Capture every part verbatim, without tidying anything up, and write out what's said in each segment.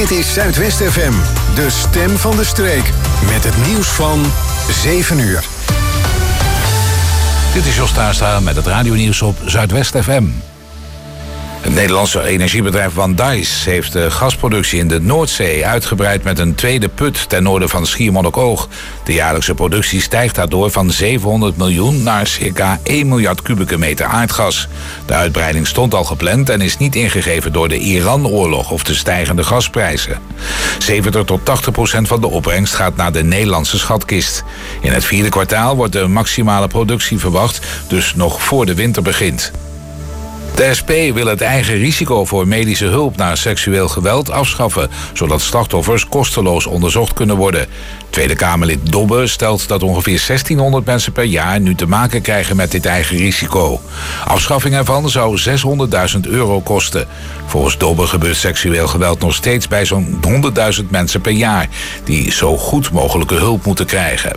Dit is Zuidwest F M, de stem van de streek. Met het nieuws van zeven uur. Dit is Jos Tuinstra met het radionieuws op Zuidwest F M. Het Nederlandse energiebedrijf Wandice heeft de gasproductie in de Noordzee uitgebreid met een tweede put ten noorden van Schiermonnikoog. De jaarlijkse productie stijgt daardoor van zevenhonderd miljoen naar circa één miljard kubieke meter aardgas. De uitbreiding stond al gepland en is niet ingegeven door de Iran-oorlog of de stijgende gasprijzen. zeventig tot tachtig procent van de opbrengst gaat naar de Nederlandse schatkist. In het vierde kwartaal wordt de maximale productie verwacht, dus nog voor de winter begint. De S P wil het eigen risico voor medische hulp na seksueel geweld afschaffen, zodat slachtoffers kosteloos onderzocht kunnen worden. Tweede Kamerlid Dobbe stelt dat ongeveer zestienhonderd mensen per jaar nu te maken krijgen met dit eigen risico. Afschaffing ervan zou zeshonderdduizend euro kosten. Volgens Dobbe gebeurt seksueel geweld nog steeds bij zo'n honderdduizend mensen per jaar, die zo goed mogelijke hulp moeten krijgen.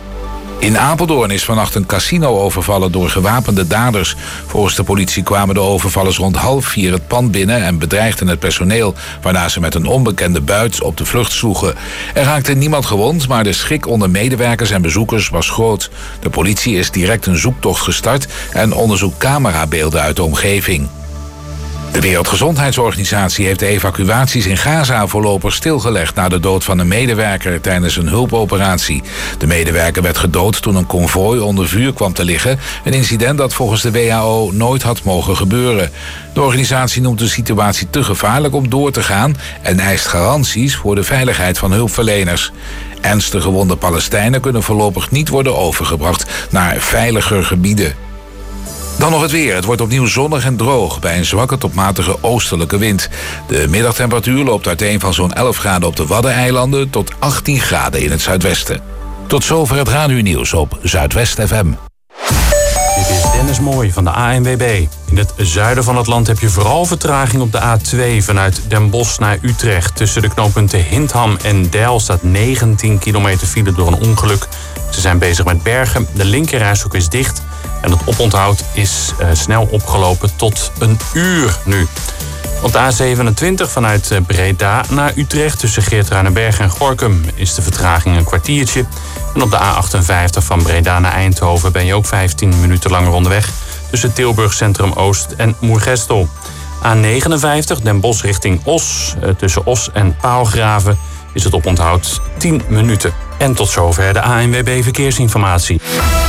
In Apeldoorn is vannacht een casino overvallen door gewapende daders. Volgens de politie kwamen de overvallers rond half vier het pand binnen en bedreigden het personeel, waarna ze met een onbekende buit op de vlucht sloegen. Er raakte niemand gewond, maar de schrik onder medewerkers en bezoekers was groot. De politie is direct een zoektocht gestart en onderzoekt camerabeelden uit de omgeving. De Wereldgezondheidsorganisatie heeft de evacuaties in Gaza voorlopig stilgelegd na de dood van een medewerker tijdens een hulpoperatie. De medewerker werd gedood toen een konvooi onder vuur kwam te liggen, een incident dat volgens de W H O nooit had mogen gebeuren. De organisatie noemt de situatie te gevaarlijk om door te gaan en eist garanties voor de veiligheid van hulpverleners. Ernstig gewonde Palestijnen kunnen voorlopig niet worden overgebracht naar veiliger gebieden. Dan nog het weer. Het wordt opnieuw zonnig en droog bij een zwakke tot matige oostelijke wind. De middagtemperatuur loopt uiteen van zo'n elf graden op de Waddeneilanden tot achttien graden in het zuidwesten. Tot zover het radionieuws op Zuidwest F M. Dit is Dennis Mooij van de A N W B. In het zuiden van het land heb je vooral vertraging op de A twee vanuit Den Bosch naar Utrecht. Tussen de knooppunten Hintham en Deil staat negentien kilometer file door een ongeluk. Ze zijn bezig met bergen. De linkerrijstrook is dicht. En het oponthoud is uh, snel opgelopen tot een uur nu. Op de A zevenentwintig vanuit Breda naar Utrecht tussen Geertruidenberg en Gorinchem is de vertraging een kwartiertje. En op de A achtenvijftig van Breda naar Eindhoven ben je ook vijftien minuten langer onderweg tussen Tilburg Centrum Oost en Moergestel. A negenenvijftig Den Bosch richting Os. Uh, tussen Os en Paalgraven is het oponthoud tien minuten. En tot zover de A N W B Verkeersinformatie.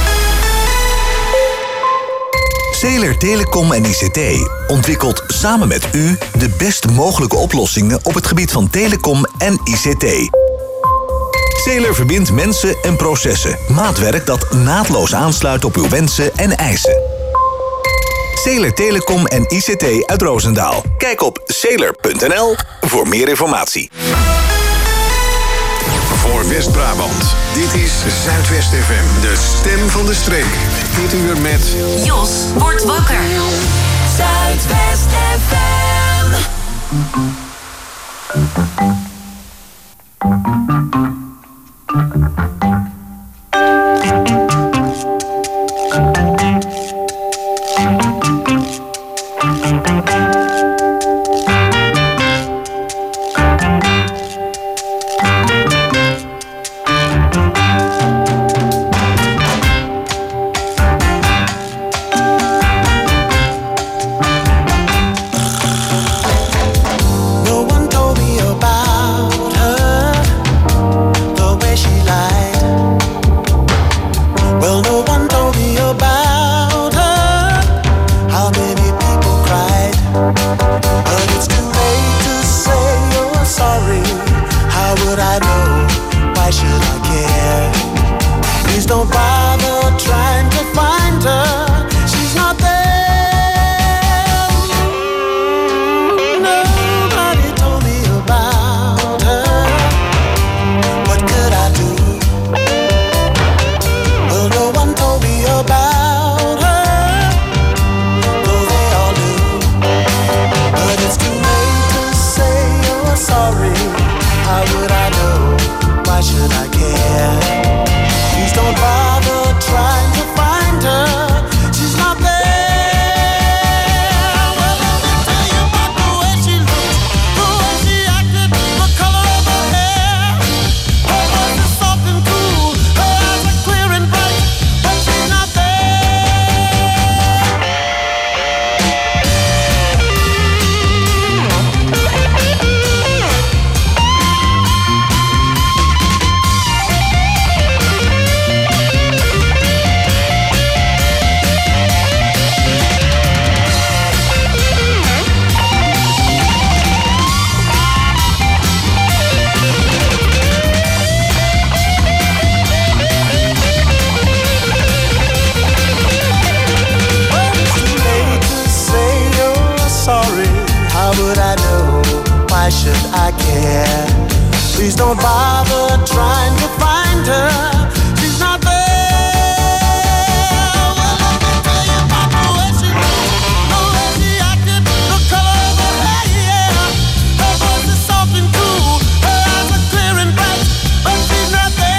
Zeeler Telecom en I C T ontwikkelt samen met u de best mogelijke oplossingen op het gebied van telecom en I C T. Zeeler verbindt mensen en processen. Maatwerk dat naadloos aansluit op uw wensen en eisen. Zeeler Telecom en I C T uit Roosendaal. Kijk op zeeler punt n l voor meer informatie. Voor West-Brabant, dit is Zuidwest F M, de stem van de streek. Dit uur met Jos wordt wakker. Zuidwest F M. Look Please don't bother trying to find her. She's not there. Well, let me tell you about the way she moved, the way she acted, the color of her hair. Her voice is soft and cool, her eyes are clear and bright, but she's not there.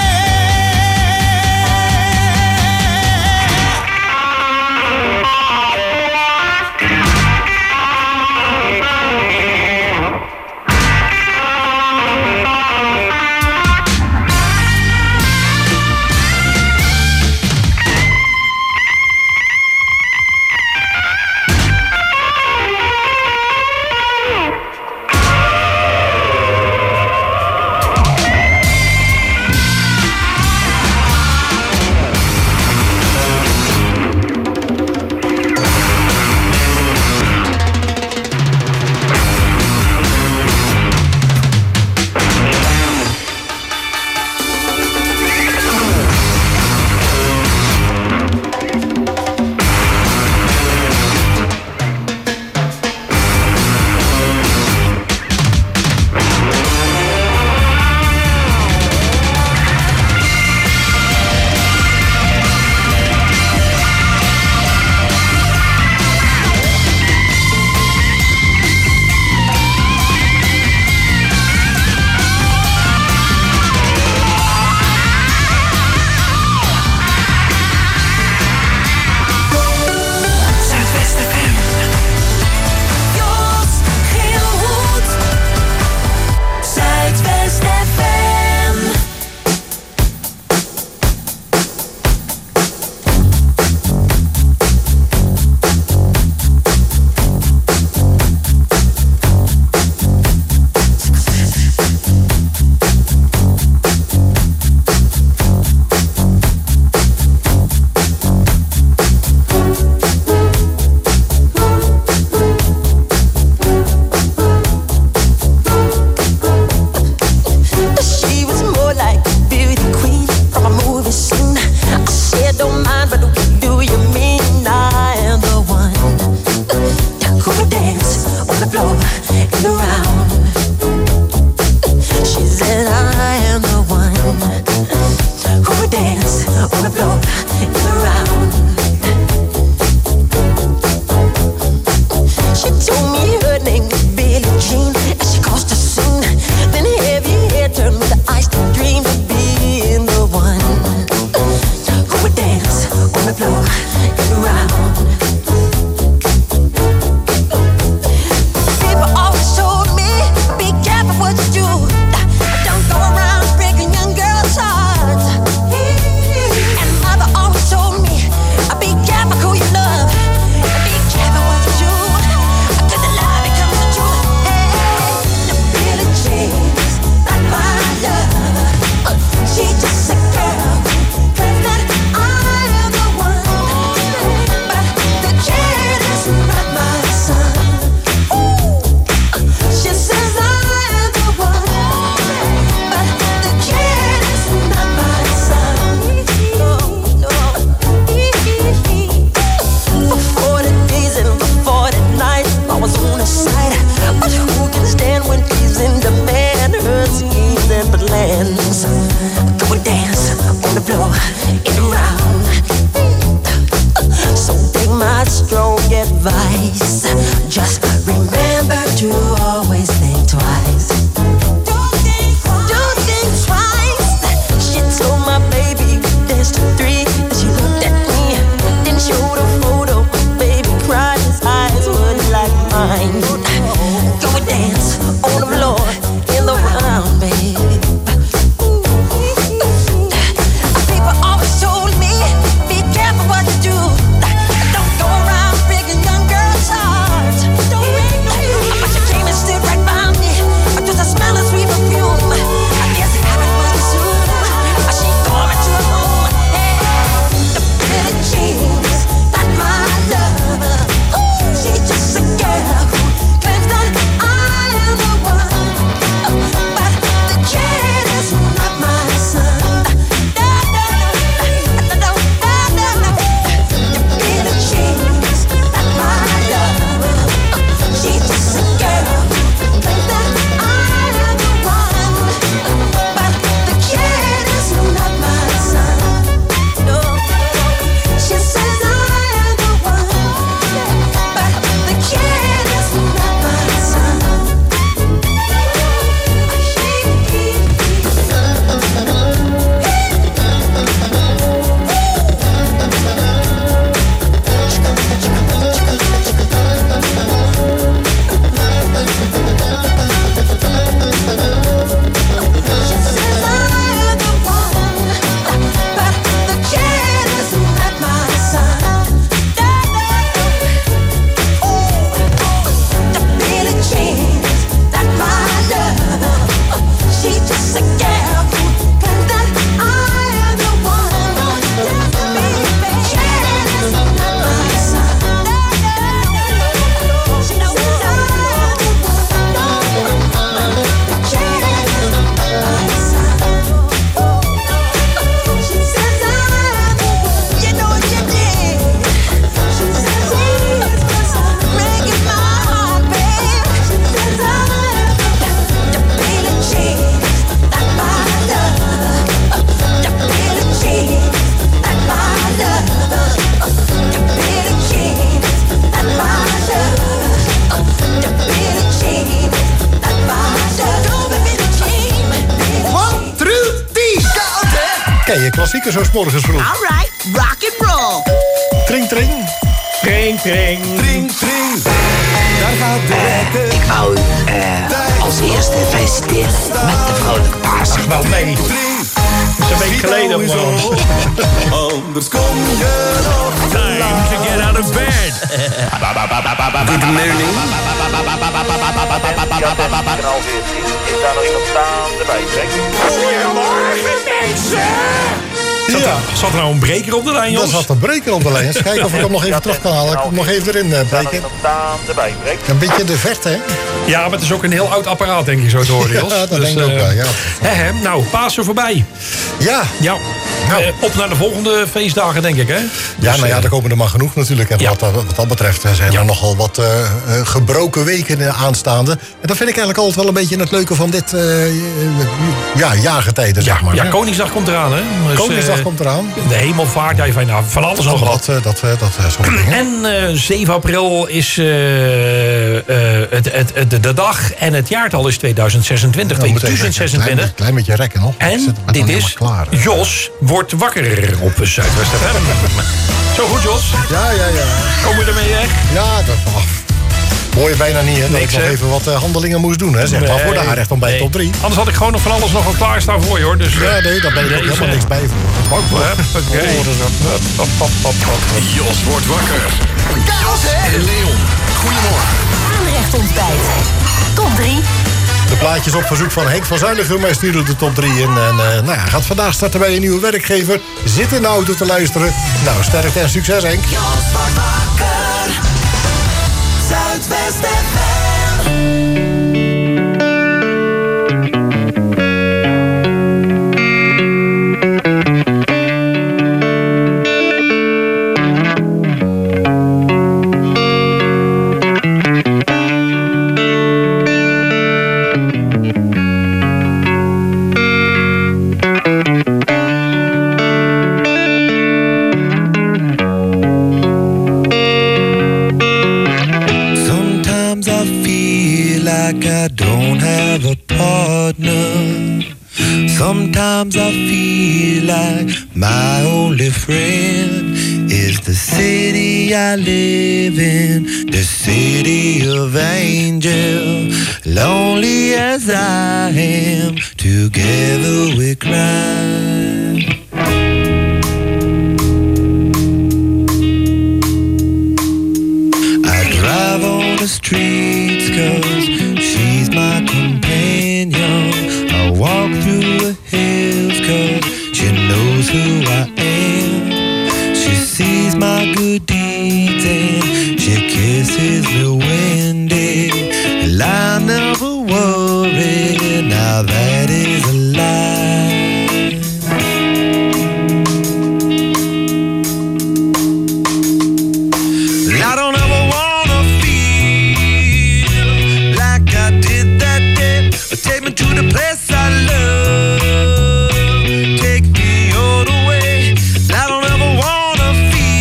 People always told draaien. Klassieker zo 's morgens vroeg. Alright, rock and roll. Tring, tring. Tring, tring. Tring, tring. Daar gaat de wekker. Ik wou u uh, als eerste feliciteren met de vrolijke Pasen. Ach, wel nee. Dat is een week geleden, man. Anders kom je nog te Time to get out of bed. Good morning. Is daar nog iemand staande bij? Goedemorgen, mensen. Zat, Ja. er, zat er nou een breker op de lijn, Daar Jos? zat een breker op de lijn. Eens kijken of ik hem nog even terug kan halen. Ik kom nog even erin uh, Is daar nog breken. iemand staande bij? Een beetje in de verte, hè? Ja, maar het is ook een heel oud apparaat, denk ik, zo te horen, Jos. Ja, dat denk ik ook eh, wel, ja. Hè, hè, nou, Pasen voorbij. Ja. Ja. Nou. Eh, op naar de volgende feestdagen, denk ik, hè? Ja, Dus, nou ja, eh, er komen er maar genoeg natuurlijk. En ja. wat, dat, wat dat betreft eh, zijn Ja. er nogal wat uh, uh, gebroken weken uh, aanstaande. En dat vind ik eigenlijk altijd wel een beetje het leuke van dit uh, ja, jaargetijden, zeg maar. ja, hè. Koningsdag komt eraan, hè? Dus, Koningsdag eh, komt eraan. De hemelvaart, ja, van, nou, van alles nog Allemaal wat. dat, uh, dat, uh, dat uh, soort dingen. En uh, zeven april is uh, uh, het, het, het, de, de dag en het jaartal is tweeduizend zesentwintig. Nou, we moeten even tweeduizend een klein, zesentwintig. beetje- klein beetje rekken nog. Ik En zit er nog dit niet is helemaal klaar. Jos wordt wakker op Zuidwest F M. Zo goed, Jos. Ja, ja, ja. Kom je ermee weg? Ja, dat oh, hoor je bijna niet, hè? Dat Niks, ik nog hè? even wat uh, handelingen moest doen, hè? Zeg maar, voor de aanrecht dan bij nee. top drie. Anders had ik gewoon nog van alles nog wel klaarstaan voor je, hoor. Dus, Ja, nee, daar ben ik ook helemaal niks bij voor. Oké. Jos wordt wakker. Jos en Leon. Goedemorgen. Aanrecht ontbijt. Top drie. De plaatjes op verzoek van Henk van Zuinigem. Hij stuurde de top drie in. En uh, nou ja, gaat vandaag starten bij een nieuwe werkgever. Zit in de auto te luisteren. Nou, sterkte en succes, Henk. Jos wordt wakker. Zuidwest F M. Sometimes I feel like I don't have a partner. Sometimes I feel like my only friend is the city I live in, the city of angel. Lonely as I am, together we cry. I drive on the streets cause she's my companion. I walk through the hills cause she knows who I am. She sees my good deeds and she kisses me when day. And I never worry, now that is a lie. I don't ever wanna feel like I did that day. Take me to the place I love. Take me all the way. I don't ever wanna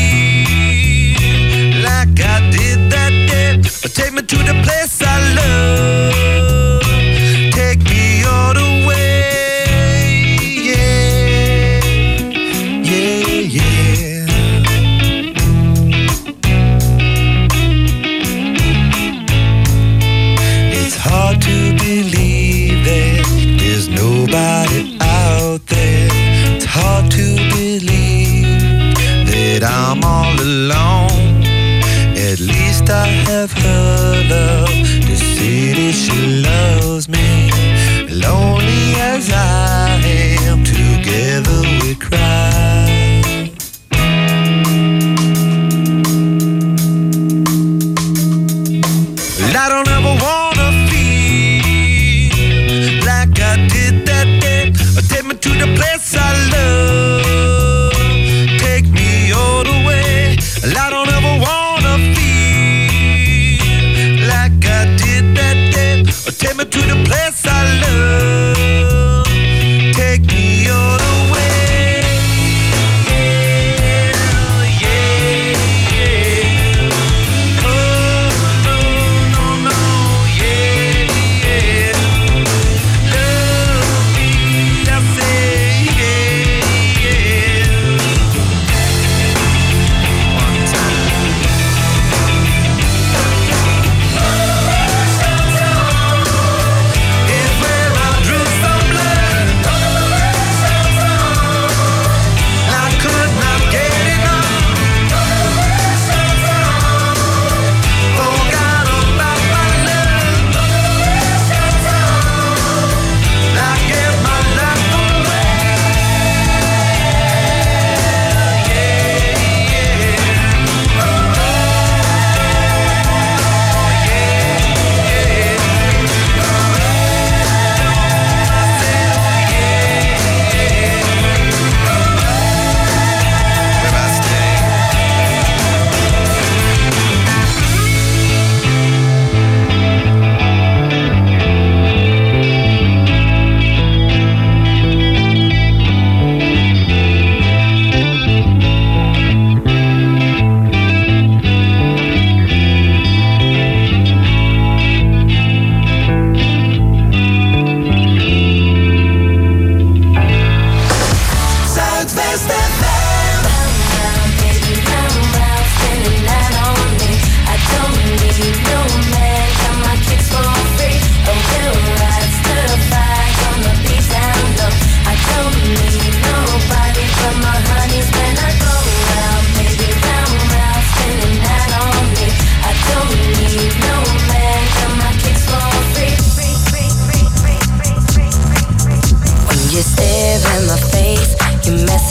feel like I did that day. Take me to the place I love. Take me all the way. Yeah, yeah, yeah. It's hard to believe that there's nobody out there. It's hard to believe that I'm all alone. At least I have her love. The city, she loves me. Lonely as I am, together we cry. I don't ever wanna feel like I did that day. Take me to the place I love. Take me all the way. I don't ever wanna feel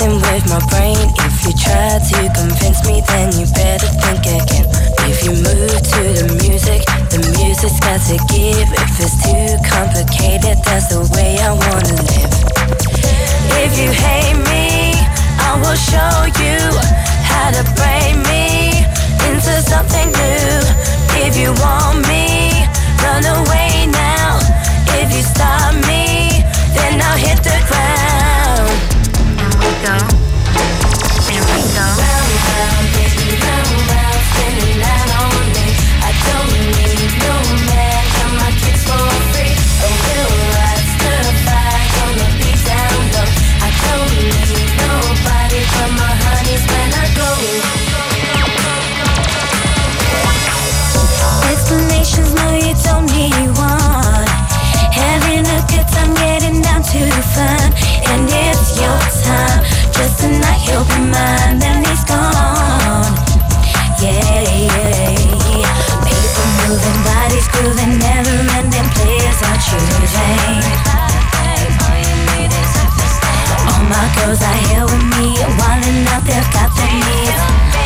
playing with my brain. If you try to convince me, then you better think again. If you move to the music, the music's got to give. If it's too complicated, that's the way I wanna live. If you hate me, I will show you how to break me into something new. If you want me, run away now. If you stop me, then I'll hit the ground. Here we go. Here we go. Round, round, baby, round, round, spinning out on me. I don't need no man, got my kicks for free. Oh, we'll ride, stir fire, gonna be down low. I don't need nobody but my honeys when I go. Explanations, no, you don't need one. Having a good time, getting down to fun. And it's your time, just tonight you'll be mine. Then he's gone, yeah, yeah. People moving, bodies grooving, never-ending players are choosing. All my girls are here with me, wilding out, they've got the needs.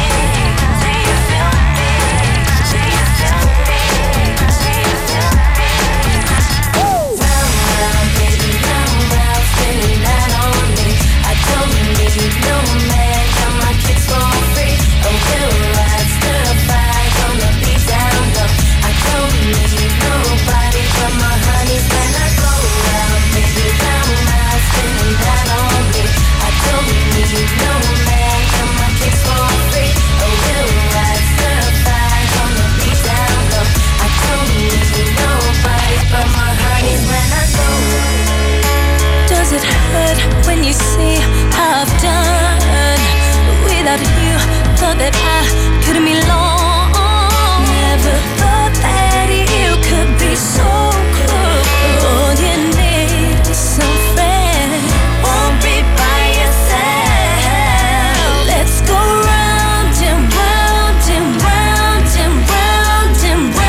No man, got my kicks for free. Oh, we'll ride, stir fire, gonna be down low. I don't need nobody but my honeys when I go round, baby, round, round, spinning that on me. I don't need no man, got my kicks for free. Oh, we'll ride, stir fire, gonna be down low. I don't need nobody but my honeys when I go. Does it hurt when you see how I've done without you? Thought that I couldn't be long. Never thought that you could be so close. All you need is some friend. Won't be by yourself. Let's go round and round and round and round and round.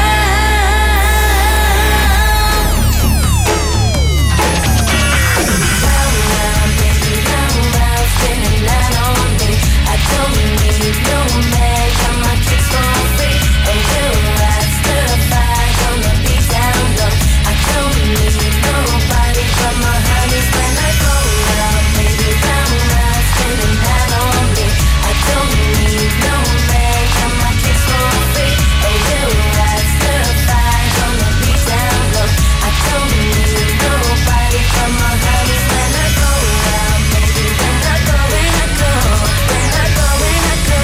No man, got my kicks for free. Oh, we'll ride, stir fire, gonna be down low. I don't need nobody but my honeys when I go round, baby, round, round, spinning that on me. I don't need no man, got my kicks for free. Oh, we'll ride, stir fire, gonna be down low. I don't need nobody but my honeys when I go round, baby, when I go, when I go, when I go, when I go.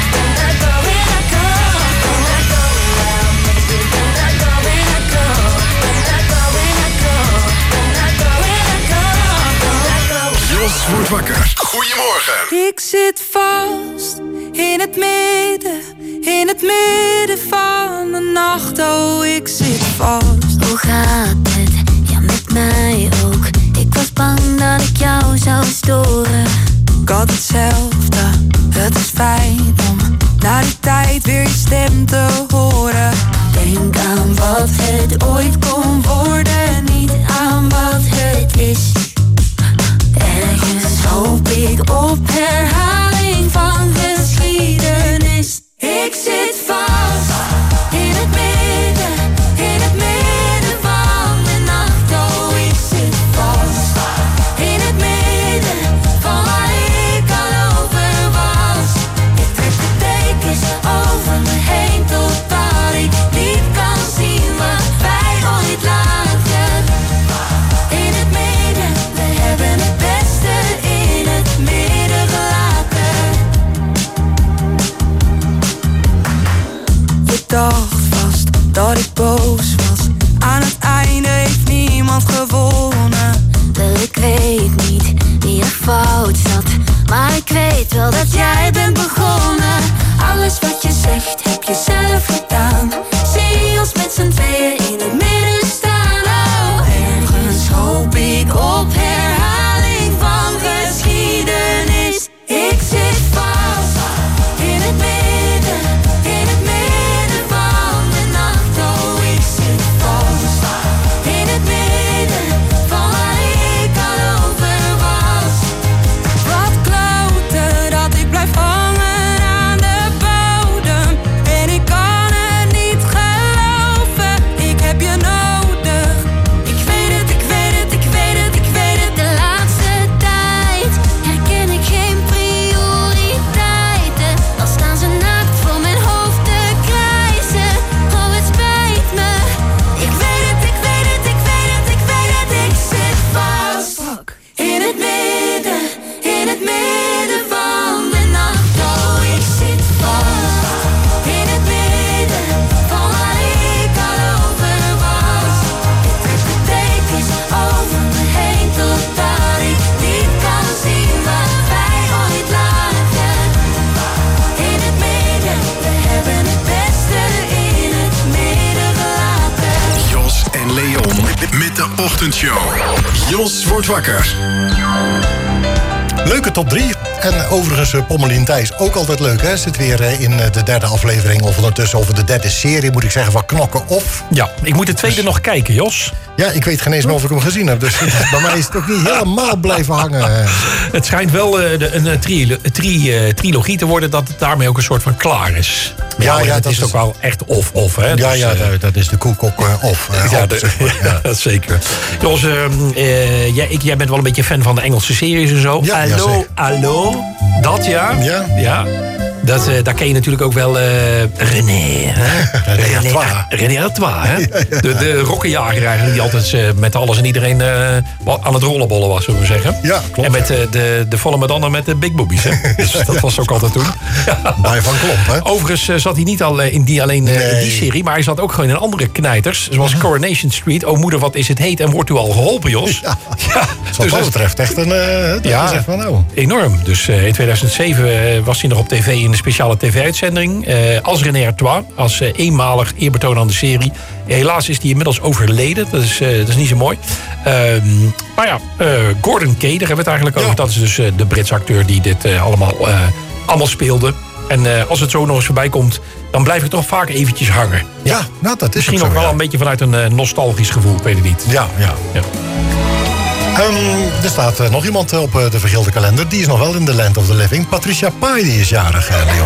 Jos wordt wakker. Goedemorgen. Ik zit vast in het midden, in het midden van de nacht. Oh, ik zit vast. Hoe gaat het? Ja, met mij ook. Ik was bang dat ik jou zou storen. Ik had hetzelfde, het is fijn om na die tijd weer je stem te horen. Denk aan wat het ooit kon worden, niet aan wat het is. Ergens hoop ik op herhaling van geschiedenis. Ik zit vast in het midden, in het midden van de nacht. Oh, ik zit vast in het midden van waar ik al over was. Ik trek de dekens over me heen totdat ik niet kan zien wat wij ooit lagen. In het midden, we hebben het beste in het midden gelaten. Je dacht vast dat ik boos was. Aan het einde heeft niemand gewonnen. Wel, ik weet niet wie er fout zat, maar ik weet wel dat jij bent begonnen. Alles wat je zegt heb je zelf gedaan. Zie ons met z'n tweeën in het midden staan. Oh, ergens hoop ik op herhaling van geschiedenis. Ik zit vast in het midden, in het midden van de nacht. Oh, ik zit vast in het midden van waar ik al over was. Wat klauw ochtendshow. Jos wordt wakker. Leuke top drie. En overigens, uh, Pommelien Thijs, ook altijd leuk, hè? Zit weer uh, in uh, de derde aflevering, of ondertussen over de derde serie, moet ik zeggen, van Knokken Of. Ja, ik moet de tweede dus nog kijken, Jos. Ja, ik weet geen eens meer of ik hem gezien heb. Dus bij mij is het ook niet helemaal blijven hangen. Het schijnt wel uh, de, een tri- tri- uh, trilogie te worden, dat het daarmee ook een soort van klaar is. Ja, ja, ja dat is, is ook wel echt of-of, hè? Ja, dus, ja, uh, dat, dat is de koekok uh, of. Uh, ja, op, de, zeg maar, ja. ja, zeker. Jos, uh, uh, jij, ik, jij bent wel een beetje fan van de Engelse series en zo. Ja, hallo, ja, hallo. Dat ja. Ja. ja. Dat, uh, daar ken je natuurlijk ook wel uh, René. Hè? René Artois. René Artois, hè? Ja, ja. De, de rokkenjager eigenlijk, die altijd uh, met alles en iedereen uh, aan het rollenbollen was, zullen we zeggen. Ja, klopt. En met uh, de, de volle Madonna met de big boobies, hè? Dus dat was ook altijd toen. Ja. Bij Van Klomp, hè? Overigens uh, zat hij niet al uh, in die, alleen uh, nee. in die serie, maar hij zat ook gewoon in andere knijters. Zoals uh-huh. Coronation Street. Oh moeder, wat is het heet en wordt u al geholpen, Jos? Ja, ja. Wat dus dat betreft echt een... Uh, ja, van, oh. enorm. Dus uh, in tweeduizend zeven uh, was hij nog op tv in een speciale tv-uitzending. Uh, als René Artois, als uh, eenmalig eerbetoon aan de serie. Helaas is hij inmiddels overleden. Dat is, uh, dat is niet zo mooi. Uh, maar ja, uh, Gordon Kay, daar hebben we het eigenlijk over. Ja. Dat is dus uh, de Britse acteur die dit uh, allemaal, uh, allemaal speelde. En uh, als het zo nog eens voorbij komt, dan blijf ik toch vaak eventjes hangen. Ja, nou dat is misschien ook, ook zo, wel ja. een beetje vanuit een uh, nostalgisch gevoel, ik weet het niet. Ja, ja. ja. Um, er staat uh, nog iemand op uh, de vergilde kalender. Die is nog wel in the land of the living. Patricia Pai die is jarig, uh, Leon.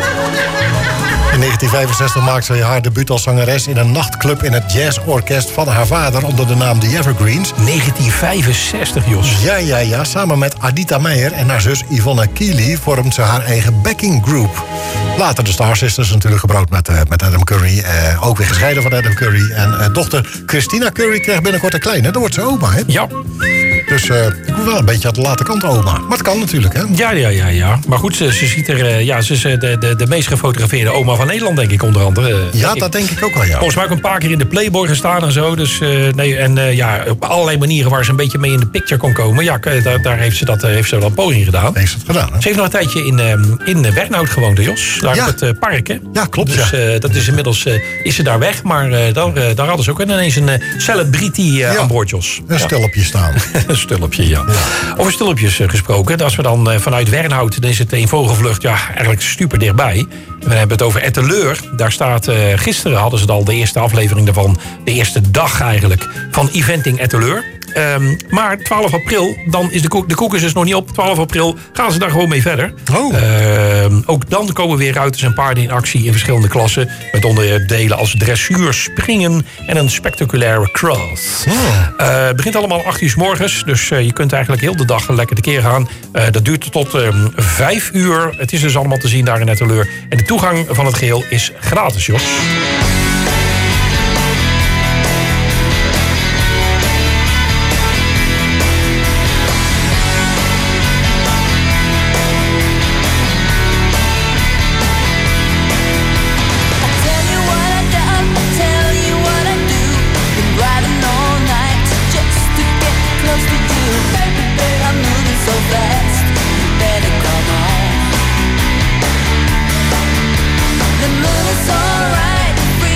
In negentien vijfenzestig maakte ze haar debuut als zangeres in een nachtclub in het jazzorkest van haar vader onder de naam The Evergreens. negentien vijfenzestig, Jos. Ja, ja, ja. Samen met Adita Meijer en haar zus Yvonne Keely vormt ze haar eigen backing group. Later de Star Sisters, natuurlijk gebrouwd met, uh, met Adam Curry. Uh, ook weer gescheiden van Adam Curry. En uh, dochter Christina Curry krijgt binnenkort een kleine. Dan wordt ze oma, hè? Ja. Dus uh, ik moet wel een beetje aan de late kant oma. Maar het kan natuurlijk, hè? Ja, ja, ja, ja. Maar goed, ze, ze ziet er... Uh, ja, ze is uh, de, de, de meest gefotografeerde oma van Nederland, denk ik, onder andere. Uh, ja, ik, dat denk ik ook wel, ja. Volgens mij ook een paar keer in de Playboy gestaan en zo. Dus, uh, nee, en uh, ja, op allerlei manieren waar ze een beetje mee in de picture kon komen. Ja, daar, daar heeft ze dat uh, heeft ze wel een poging gedaan. Heeft ze het gedaan, hè? Ze heeft nog een tijdje in, uh, in Wernhout gewoond, hè, Jos. Daar ja. op het uh, park, hè? Ja, klopt, Dus ja. uh, dat is inmiddels... Uh, is ze daar weg, maar uh, daar, uh, daar hadden ze ook ineens een uh, celebrity uh, ja. aan boord, Jos. Een ja. stulpje staan. Een stulpje, ja. ja. Over stulpjes uh, gesproken. Als we dan uh, vanuit Wernhout, dan is het in vogelvlucht ja, eigenlijk super dichtbij. We hebben het over Etteleur. Daar staat, uh, gisteren hadden ze al de eerste aflevering daarvan. De eerste dag eigenlijk van Eventing Etteleur. Um, maar twaalf april, dan is de koek, de koek is dus nog niet op. twaalf april gaan ze daar gewoon mee verder. Oh. Uh, ook dan komen weer ruiters en paarden in actie in verschillende klassen. Met onderdelen als dressuur, springen en een spectaculaire cross. Oh. Uh, het begint allemaal acht uur 's morgens. Dus uh, je kunt eigenlijk heel de dag lekker tekeer gaan. Uh, dat duurt tot um, vijf uur. Het is dus allemaal te zien daar in Etteleur. En de toegang van het geheel is gratis, Jos. The moon is alright.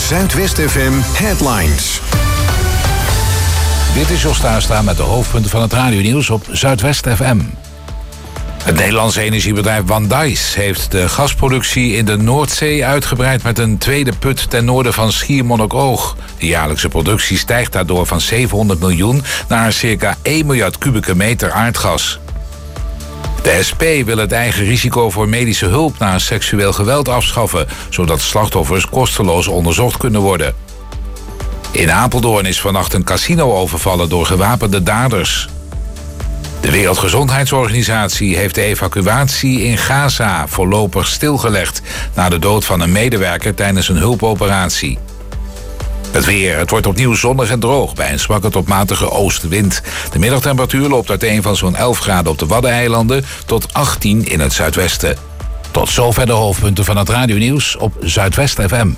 Zuidwest F M Headlines. Dit is Jos Tuinstra met de hoofdpunten van het radionieuws op Zuidwest F M. Het Nederlandse energiebedrijf Wandaes heeft de gasproductie in de Noordzee uitgebreid met een tweede put ten noorden van Schiermonnikoog. De jaarlijkse productie stijgt daardoor van zevenhonderd miljoen naar circa één miljard kubieke meter aardgas. De S P wil het eigen risico voor medische hulp na seksueel geweld afschaffen, zodat slachtoffers kosteloos onderzocht kunnen worden. In Apeldoorn is vannacht een casino overvallen door gewapende daders. De Wereldgezondheidsorganisatie heeft de evacuatie in Gaza voorlopig stilgelegd na de dood van een medewerker tijdens een hulpoperatie. Het weer. Het wordt opnieuw zonnig en droog bij een zwakke tot matige oostenwind. De middagtemperatuur loopt uiteen van zo'n elf graden op de Waddeneilanden tot achttien in het zuidwesten. Tot zover de hoofdpunten van het radionieuws op Zuidwest F M.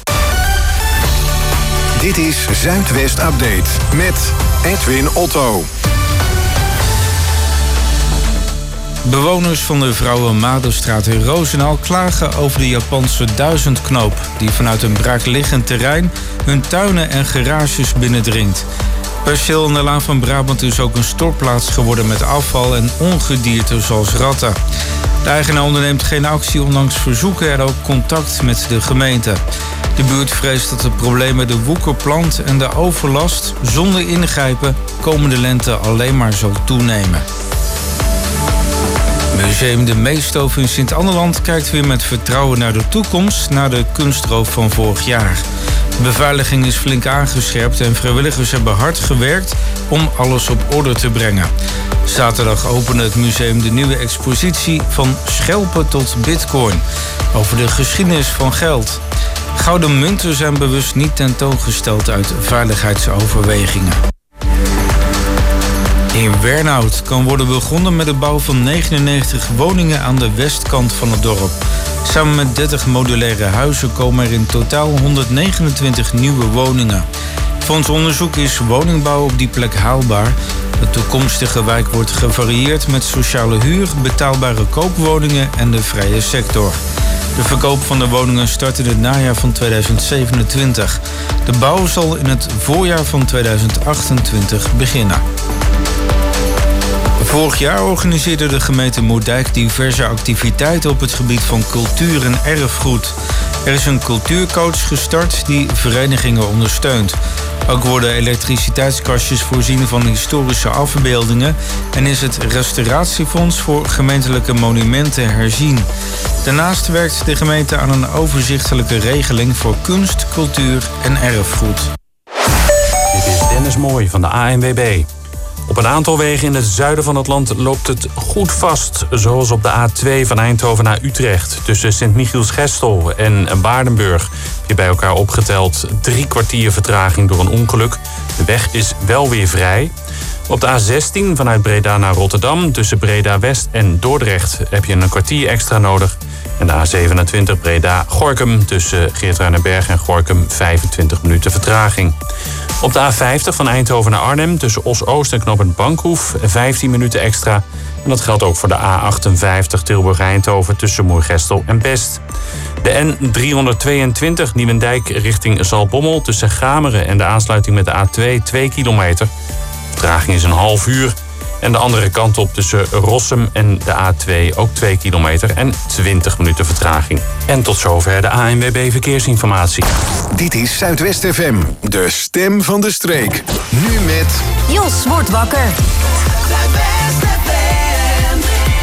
Dit is Zuidwest Update met Edwin Otto. Bewoners van de Vrouwen-Madostraat in Roosendaal klagen over de Japanse duizendknoop, die vanuit een braakliggend terrein hun tuinen en garages binnendringt. Perceel in de Laan van Brabant is ook een stortplaats geworden met afval en ongedierte zoals ratten. De eigenaar onderneemt geen actie, ondanks verzoeken en ook contact met de gemeente. De buurt vreest dat de problemen de woekerplant en de overlast zonder ingrijpen komende lente alleen maar zal toenemen. Museum De Meesthof in Sint-Anneland kijkt weer met vertrouwen naar de toekomst na de kunstroof van vorig jaar. De beveiliging is flink aangescherpt en vrijwilligers hebben hard gewerkt om alles op orde te brengen. Zaterdag opende het museum de nieuwe expositie Van Schelpen tot Bitcoin over de geschiedenis van geld. Gouden munten zijn bewust niet tentoongesteld uit veiligheidsoverwegingen. In Wernhout kan worden begonnen met de bouw van negenennegentig woningen aan de westkant van het dorp. Samen met dertig modulaire huizen komen er in totaal honderdnegenentwintig nieuwe woningen. Volgens onderzoek is woningbouw op die plek haalbaar. De toekomstige wijk wordt gevarieerd met sociale huur, betaalbare koopwoningen en de vrije sector. De verkoop van de woningen start in het najaar van tweeduizend zevenentwintig. De bouw zal in het voorjaar van tweeduizend achtentwintig beginnen. Vorig jaar organiseerde de gemeente Moerdijk diverse activiteiten op het gebied van cultuur en erfgoed. Er is een cultuurcoach gestart die verenigingen ondersteunt. Ook worden elektriciteitskastjes voorzien van historische afbeeldingen en is het restauratiefonds voor gemeentelijke monumenten herzien. Daarnaast werkt de gemeente aan een overzichtelijke regeling voor kunst, cultuur en erfgoed. Dit is Dennis Mooi van de A N W B. Op een aantal wegen in het zuiden van het land loopt het goed vast. Zoals op de A twee van Eindhoven naar Utrecht. Tussen Sint-Michiels-Gestel en Baardenburg. Je bij elkaar opgeteld drie kwartier vertraging door een ongeluk. De weg is wel weer vrij. Op de A zestien vanuit Breda naar Rotterdam. Tussen Breda-West en Dordrecht heb je een kwartier extra nodig. En de A zevenentwintig Breda-Gorinchem tussen Geertruidenberg en Gorinchem vijfentwintig minuten vertraging. Op de A vijftig van Eindhoven naar Arnhem tussen Os-Oost en knooppunt Bankhoef vijftien minuten extra. En dat geldt ook voor de A achtenvijftig Tilburg-Eindhoven tussen Moergestel en Best. De N driehonderdtweeëntwintig Nieuwendijk richting Zaltbommel tussen Gameren en de aansluiting met de A twee twee kilometer. De vertraging is een half uur. En de andere kant op tussen Rossum en de A twee ook twee kilometer en twintig minuten vertraging. En tot zover de A N W B Verkeersinformatie. Dit is Zuidwest F M, de stem van de streek. Nu met... Jos wordt wakker. Zuidwest F M.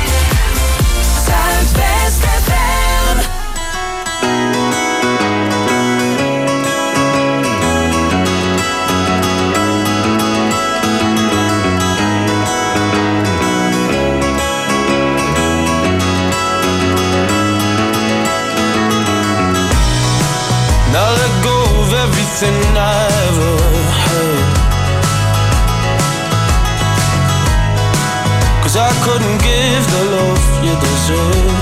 Zuidwest F M. Now let go of everything I ever heard, 'cause I couldn't give the love you deserve.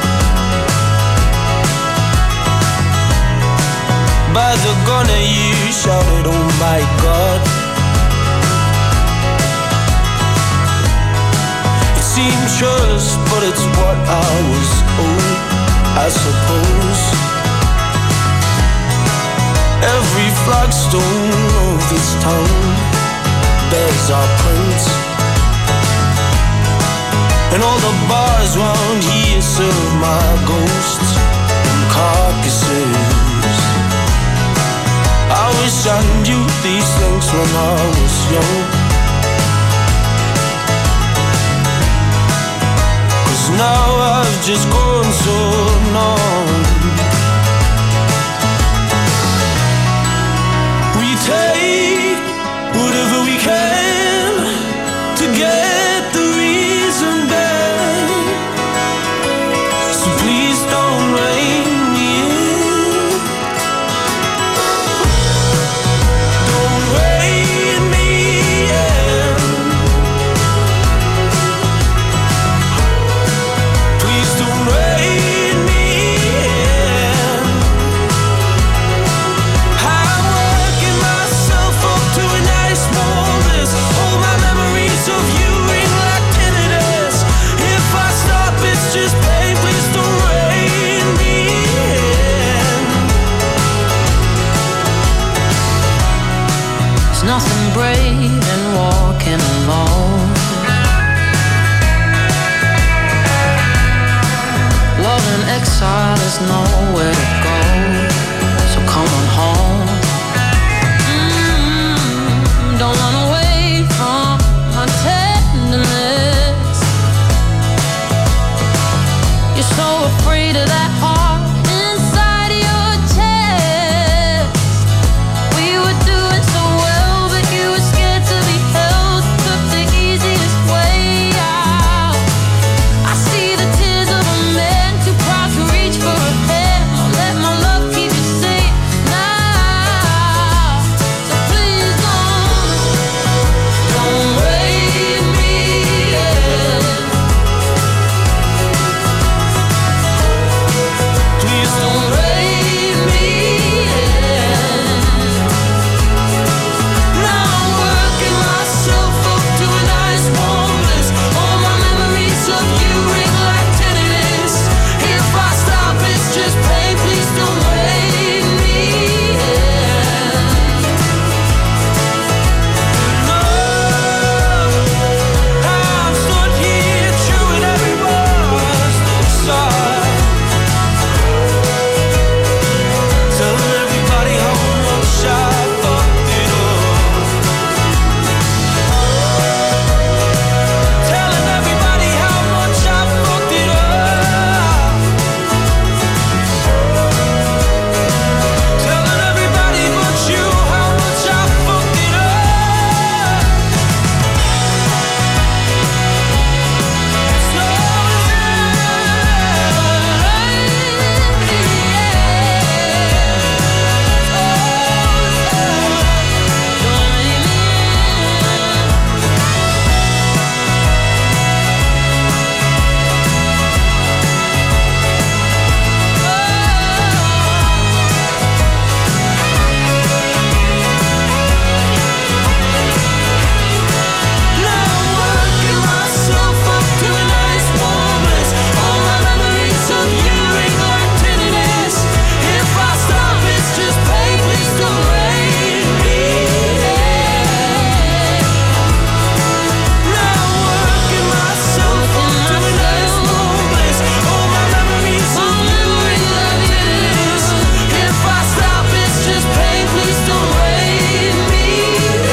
By the gun that you shouted, oh my God. It seemed trust, but it's what I was owed, I suppose. Every flagstone of this town bears our prints, and all the bars round here serve my ghosts and carcasses. I wish I knew these things when I was young, 'cause now I've just grown so numb. We take whatever we can to get the reason back, so please don't rein me in. Don't rein me in. Please don't rein me in. I'm working myself up to a nice warmness. All my memories of you ring like tinnitus. If I stop, it's just pain. Please don't rein me in. There's nothing brave in walking alone. Love in exile is nowhere to go, so come on home. Mm, don't run away from my tenderness. You're so afraid of that heart inside your chest. We were doing so well, but you were scared to be held. Took the easiest way out. I see the tears of a man too proud to reach for a hand. I'll let my love keep you safe now. So please don't, don't rein me in. Please don't rein me in. Now I'm working myself up to a nice warmness. All my memories of you ring like tinnitus. If I stop, it's just pain. Please don't rein me in. No, I've stood here chewing every word inside, telling everybody how much I fucked it up. Telling everybody how much I fucked it up. Telling everybody but you how much I fucked it up. Now I'm working myself up to a nice warmness. All my memories of you ring like tinnitus. If I stop, it's just pain. Please don't rein me in. Now I'm working myself up to a nice warmness. All my memories of you ring like tinnitus. If I stop, it's just pain. Please don't rein me in.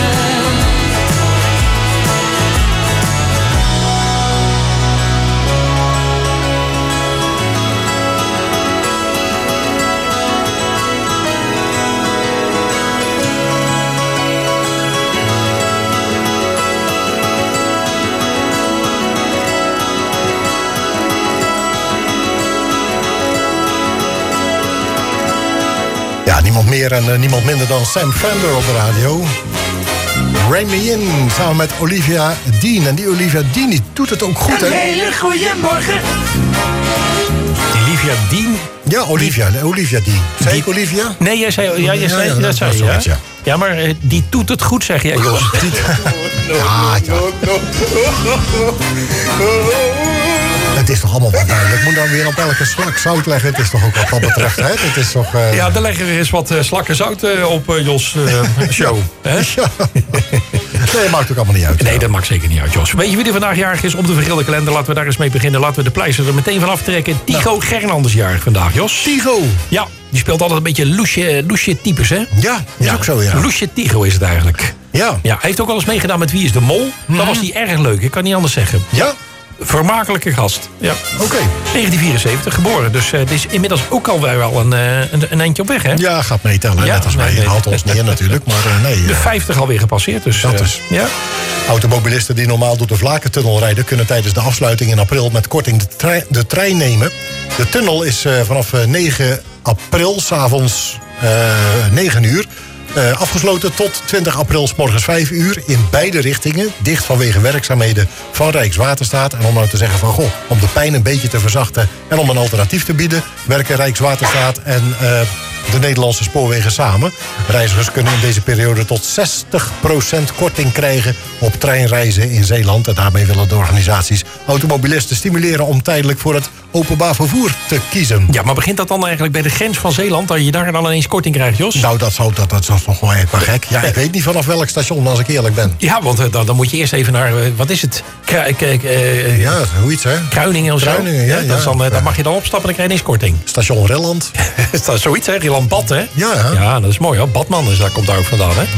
Ja, niemand meer en uh, niemand minder dan Sam Fender op de radio. Rain Me In, samen met Olivia Dean. En die Olivia Dean, die doet het ook goed, hè? Een hele goede morgen. Die Olivia Dean. Ja, Olivia, die, Olivia Dean. Zei die, ik Olivia? Nee, jij zei, ja, jij zei, ja, ja, dat zei je, zoiets, ja. ja. Ja, maar uh, die doet het goed, zeg jij, Jos. Ja, ja. Het is toch allemaal wat duidelijk. Moet dan weer op elke slak zout leggen. Het is toch ook wat dat betreft, hè? Het is toch... Uh... Ja, daar leggen we eens wat uh, slakken zout uh, op uh, Jos uh, show. Hè? Ja. Nee, dat maakt ook allemaal niet uit. Nee, dat maakt zeker niet uit, Jos. Weet je wie er vandaag jarig is op de vergilde kalender? Laten we daar eens mee beginnen. Laten we de pleister er meteen van aftrekken. Tycho nou. Gernanders jarig vandaag, Jos. Tycho? Ja, die speelt altijd een beetje loesje, loesje types, hè? Ja, is ja. ook zo, ja. Loesje Tycho is het eigenlijk. Ja. Ja. Hij heeft ook wel eens meegedaan met Wie is de Mol. Mm-hmm. Dat was die erg leuk, ik kan niet anders zeggen. Ja? Vermakelijke gast. Ja. Oké. Okay. negentien vierenzeventig geboren. Dus het uh, is inmiddels ook alweer wel een, uh, een, een eindje op weg, hè? Ja, gaat meetellen. Ja, net als wij. Nee, haalt ons neer natuurlijk. Maar uh, nee. De vijftig alweer gepasseerd. Dus, dat uh, is. Ja. Automobilisten die normaal door de Vlakentunnel rijden... kunnen tijdens de afsluiting in april met korting de, trein, de trein nemen. De tunnel is uh, vanaf uh, negen april, 's avonds uh, negen uur... Uh, afgesloten tot twintig april 's morgens vijf uur in beide richtingen. Dicht vanwege werkzaamheden van Rijkswaterstaat. En om nou te zeggen van, goh, om de pijn een beetje te verzachten... en om een alternatief te bieden, werken Rijkswaterstaat en uh, de Nederlandse spoorwegen samen. Reizigers kunnen in deze periode tot zestig procent korting krijgen... op treinreizen in Zeeland. En daarmee willen de organisaties automobilisten stimuleren... om tijdelijk voor het openbaar vervoer te kiezen. Ja, maar begint dat dan eigenlijk bij de grens van Zeeland... dat je daar dan ineens korting krijgt, Jos? Nou, dat zou dat, dat is nog wel echt maar gek. Ja, ik weet niet vanaf welk station, als ik eerlijk ben. Ja, want uh, dan, dan moet je eerst even naar, uh, wat is het? Kru- k- uh, ja, zoiets, hè? Kruiningen of zo. Kruiningen, ja. ja, ja. Dan, uh, dan mag je dan opstappen en dan krijg je ineens korting. Station Rilland. Dat is zoiets, hè? Rilland Bad, hè? Ja, hè? Ja, dat is mooi, hoor. Badman, dus daar komt daar ook vandaan, hè?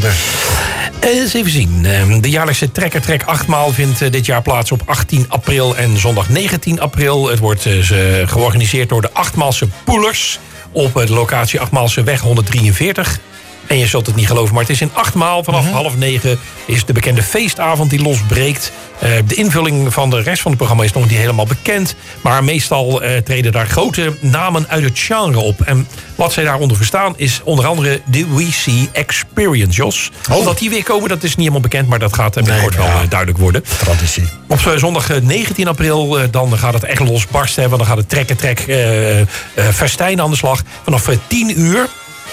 Nee. Eens even zien. De jaarlijkse Trekker Trek achtmaal vindt dit jaar plaats op achttien april en zondag negentien april. Het wordt georganiseerd door de Achtmaalse Poelers op de locatie Achtmaalseweg honderddrieënveertig. En je zult het niet geloven, maar het is in achtmaal. Vanaf mm-hmm. half negen is de bekende feestavond die losbreekt. Uh, de invulling van de rest van het programma is nog niet helemaal bekend. Maar meestal uh, treden daar grote namen uit het genre op. En wat zij daaronder verstaan is onder andere de We See Experience, Jos. Oh. Omdat die weer komen, dat is niet helemaal bekend. Maar dat gaat binnenkort nee, ja. wel uh, duidelijk worden. Traditie. Op uh, zondag uh, negentien april uh, dan gaat het echt losbarsten. Want dan gaat het trekken trek uh, uh, festijn aan de slag. Vanaf uh, tien uur.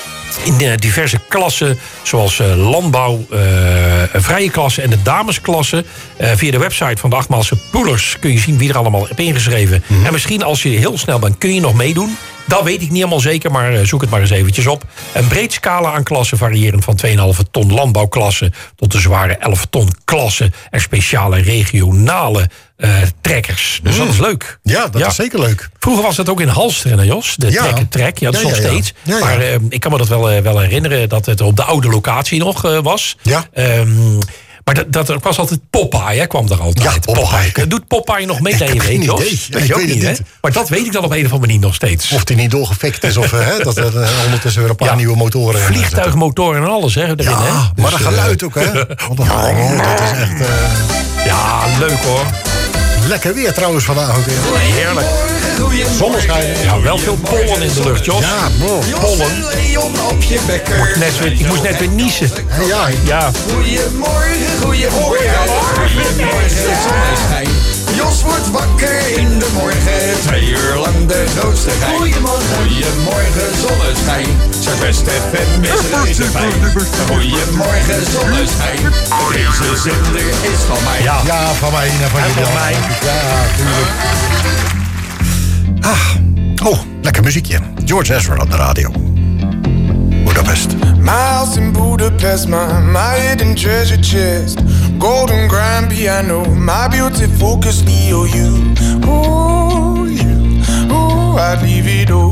In uh, diverse klassen, zoals uh, landbouw, uh, vrije klasse en de damesklasse. Uh, via de website van de Achtmaalse Poelers kun je zien wie er allemaal heeft ingeschreven. Mm-hmm. En misschien als je heel snel bent, kun je nog meedoen. Dat weet ik niet helemaal zeker, maar uh, zoek het maar eens eventjes op. Een breed scala aan klassen, variërend van twee komma vijf ton landbouwklassen... tot de zware elf ton klassen en speciale regionale uh, trekkers. Dus mm. dat is leuk. Ja, dat ja. is zeker leuk. Vroeger was dat ook in Halsteren, Jos. De ja. trekken trek, ja, dat is ja, nog ja, steeds. Ja. Ja, ja. Maar uh, ik kan me dat wel, uh, wel herinneren dat het op de oude locatie nog uh, was. Ja. Um, Maar dat, dat er was altijd Popeye, hè, kwam er altijd. Ja, Popeye. Popeye. Doet Popeye nog mee, dat je weet, Jos? Idee. Dat je ook niet, hè? Maar dat weet ik dan op een of andere manier nog steeds. Of die niet doorgefikt is, of hè, dat er uh, ondertussen weer een paar ja. nieuwe motoren... Vliegtuigmotoren en alles, hè, erin, ja, hè? Dus, maar dat geluid ook, hè? Want oh, dat is echt... Uh... Ja, leuk, hoor. Lekker weer trouwens vandaag ook weer. Heerlijk. Zonneschijn. Ja, wel veel pollen in de lucht, Jos. Ja, bro. Pollen. Net weer, ik moest net weer niezen. Ja. ja. Goedemorgen, goedemorgen. Goedemorgen, zonneschijn. Jos wordt wakker in de morgen. Twee uur lang de grootste gein. Goedemorgen. Goedemorgen, zonneschijn. Zuidwest F M is deze fijn. Goedemorgen, zonneschijn. Deze zender is van mij. Ja, ja van mij. En van, van mij. Ja, tuurlijk. Ah, oh, lekker muziekje. George Ezra op de radio. Budapest. My house in Budapest, my, my hidden treasure chest. Golden grand piano, my beauty focus, E O U. Ooh, you, ooh, I'd leave it all.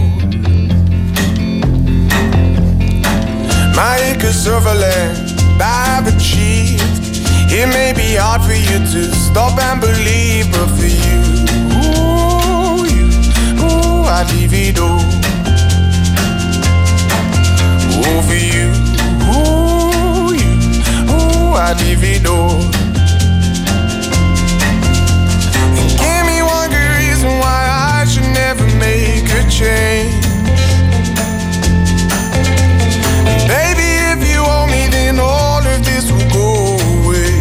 My acres of land I've achieved. It may be hard for you to stop and believe, but for you, ooh, you, ooh, I'd leave it all. Ooh, for you, ooh, you, ooh, I'd leave it all. And give me one good reason why I should never make a change. And baby, if you owe me, then all of this will go away.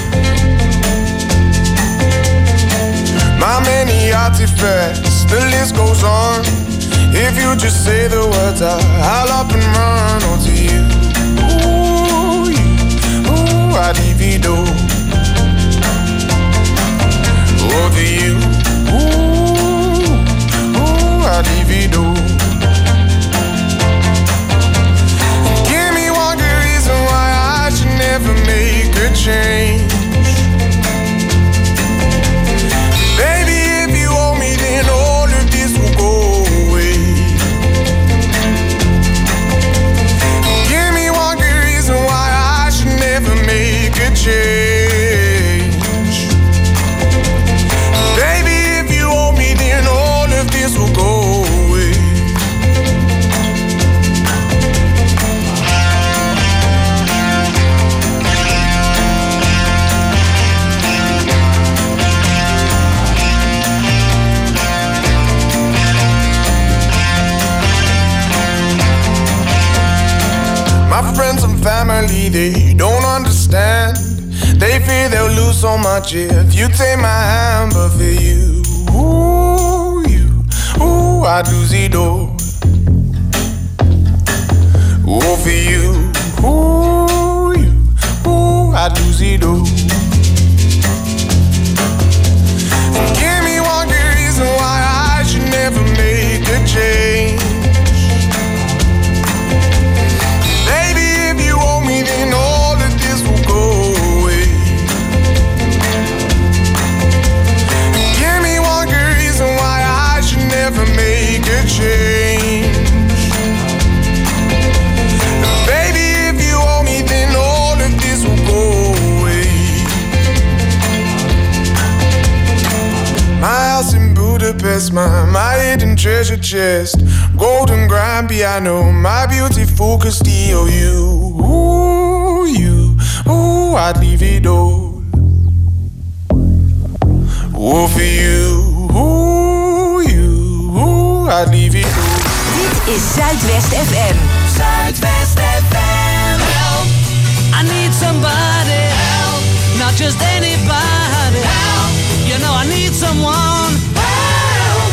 My many artifacts, the list goes on. If you just say the words, I'll up and run onto you. Ooh, you, ooh, I'd divido. Over you, ooh, change. Baby, if you hold me, then all of this will go away. My friends and family, they don't understand. They fear they'll lose so much if you take my hand. But for you, ooh, you, ooh, I'd lose it all. Ooh, for you, ooh, you, ooh, I'd lose it all. Give me one good reason why I should never make a change. Then all of this will go away. Give me one good reason why I should never make a change. Baby, if you hold me, then all of this will go away. My house in Budapest, my, my hidden treasure chest, golden grand piano, my beautiful Castillo, you. Ooh, you, ooh, I'd leave it all. Ooh, for you, ooh, you, ooh, I'd leave it all. Dit is Zuidwest F M. Zuidwest F M. Help, I need somebody. Help, not just anybody. Help, you know I need someone. Help.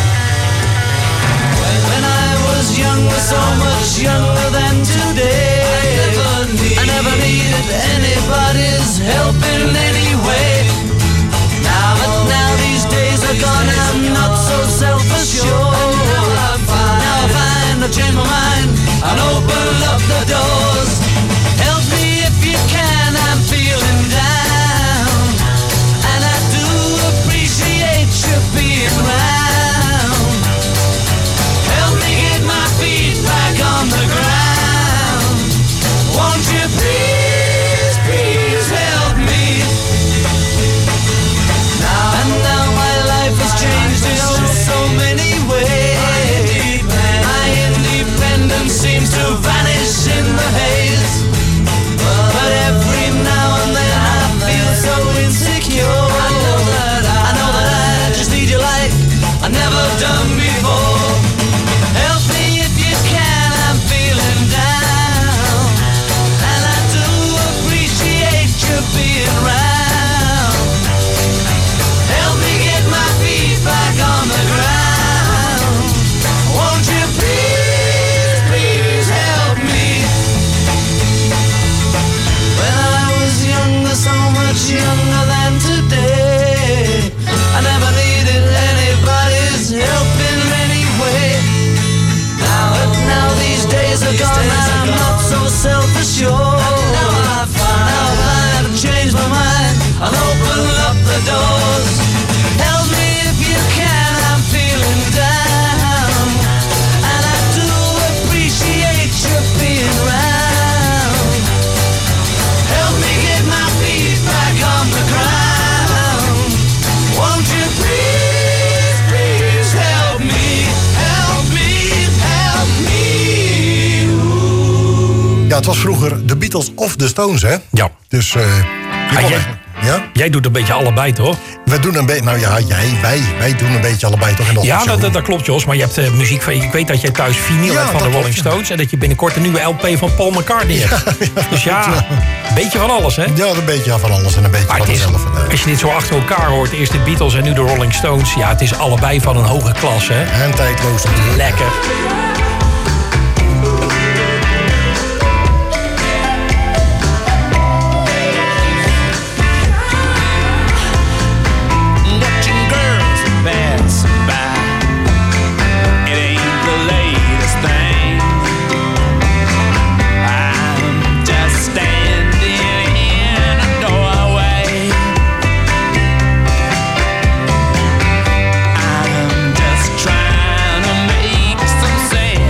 When I was younger, so much younger than today, I never needed anybody's help in any way. Now, but now these days are gone, I'm not so self-assured. Now I find I've changed my mind and open up the doors. Help me if you can, I'm feeling down, and I do appreciate you being around. Help me get my feet back on the ground. Won't you please, please help me? Now and now my life has changed in oh so many ways. My independence seems to vanish in the haze. But every now and then I feel so insecure. I know that I, I know that I just need you like I never done before. Help me if you can, I'm feeling down, and I do appreciate you being around. Help me get my feet back on the ground. Won't you please, please help me? When I was younger, so much younger than today, I never needed anybody's help in any way. Now, but now these days are gone, I'm not so self-assured. Now I find I've changed my mind, I'll open up the doors. Help me if you can, I'm feeling down, and I do appreciate you being around. Help me get my feet back on the ground. Won't you please, please help me, help me, help me. Ja, het was vroeger de Beatles of de Stones, hè? Ja. Dus, eh Ah, jij, ja? jij doet een beetje allebei, toch? We doen een beetje, nou ja, jij, wij, wij doen een beetje allebei, toch? In de Ja, ochtendshow. dat, dat klopt, Jos. Maar je hebt uh, muziek van... Ik weet dat jij thuis vinyl Ja, hebt van dat de Rolling klopt, ja. Stones. En dat je binnenkort een nieuwe L P van Paul McCartney hebt. Ja, ja, dus ja, klopt, ja. een beetje van alles, hè? Ja, een beetje van alles en een beetje Maar van het is, mezelf. als je dit zo achter elkaar hoort, eerst de Beatles en nu de Rolling Stones. Ja, het is allebei van een hoge klasse, hè? En tijdloos natuurlijk. Lekker. Watching girls pass by, it ain't the latest thing. I'm just standing in a doorway. I'm just trying to make some sense.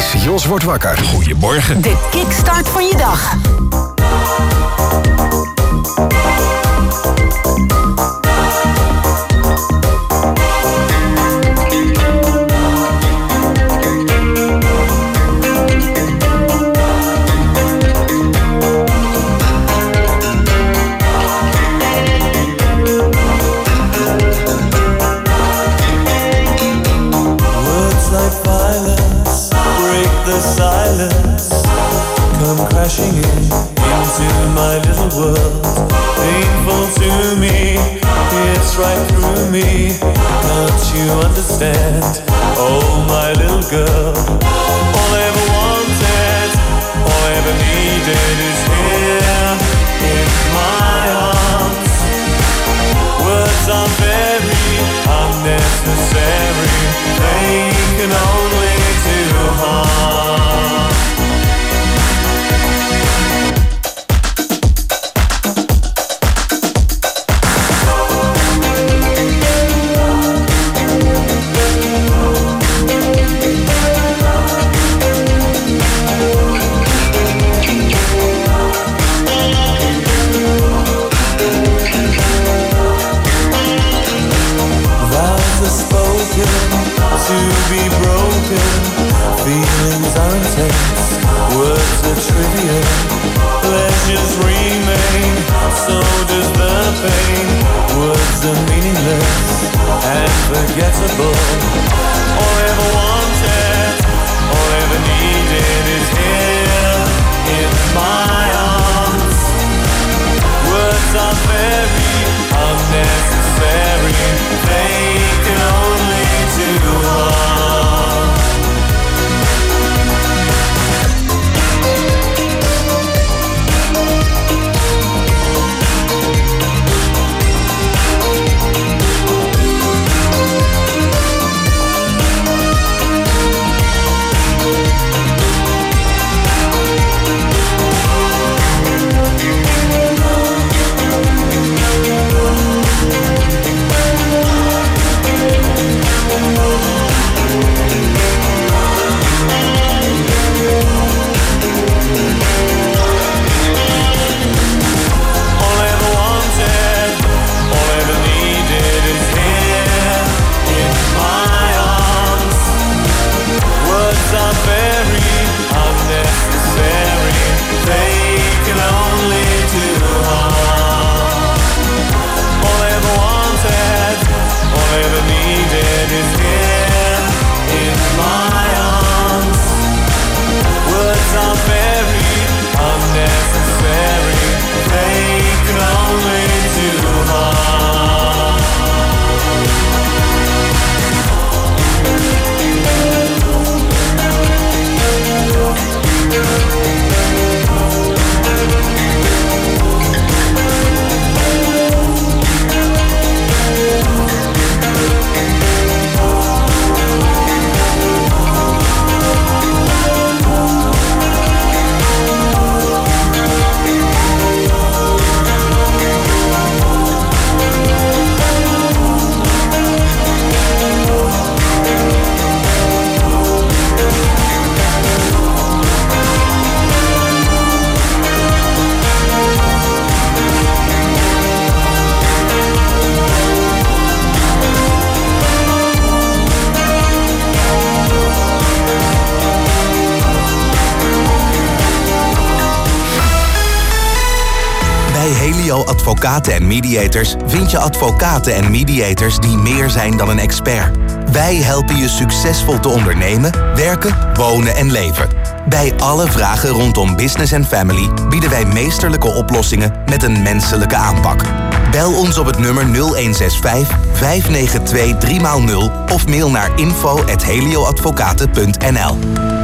is Jos wordt wakker. Goedemorgen. De kickstart van je dag. Silence come crashing in into my little world. Painful to me, it's right through me. Don't you understand? Oh, my little girl. All I ever wanted, all I ever needed is here in my arms. Words are very unnecessary. They can only do harm. To be broken, feelings are intense, words are trivial, pleasures remain, so does the pain. Words are meaningless and forgettable. All I ever wanted, all I ever needed is here in my arms. Words are very unnecessary, they can only do harm. Advocaten en Mediators vind je advocaten en mediators die meer zijn dan een expert. Wij helpen je succesvol te ondernemen, werken, wonen en leven. Bij alle vragen rondom business en family bieden wij meesterlijke oplossingen met een menselijke aanpak. Bel ons op het nummer nul een zes vijf, vijf negen twee, drie nul of mail naar info at helioadvocaten punt n l.